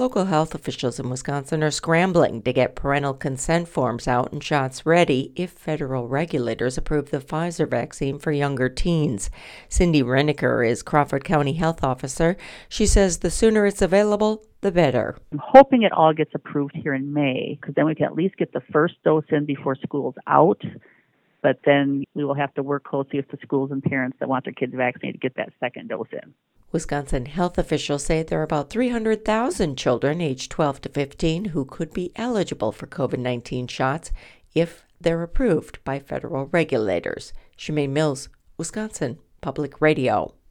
Local health officials in Wisconsin are scrambling to get parental consent forms out and shots ready if federal regulators approve the Pfizer vaccine for younger teens. Cindy Reniker is Crawford County Health Officer. She says the sooner it's available, the better. I'm hoping it all gets approved here in May, because then we can at least get the first dose in before school's out. But then we will have to work closely with the schools and parents that want their kids vaccinated to get that second dose in. Wisconsin health officials say there are about 300,000 children aged 12 to 15 who could be eligible for COVID-19 shots if they're approved by federal regulators. Shemaine Mills, Wisconsin Public Radio.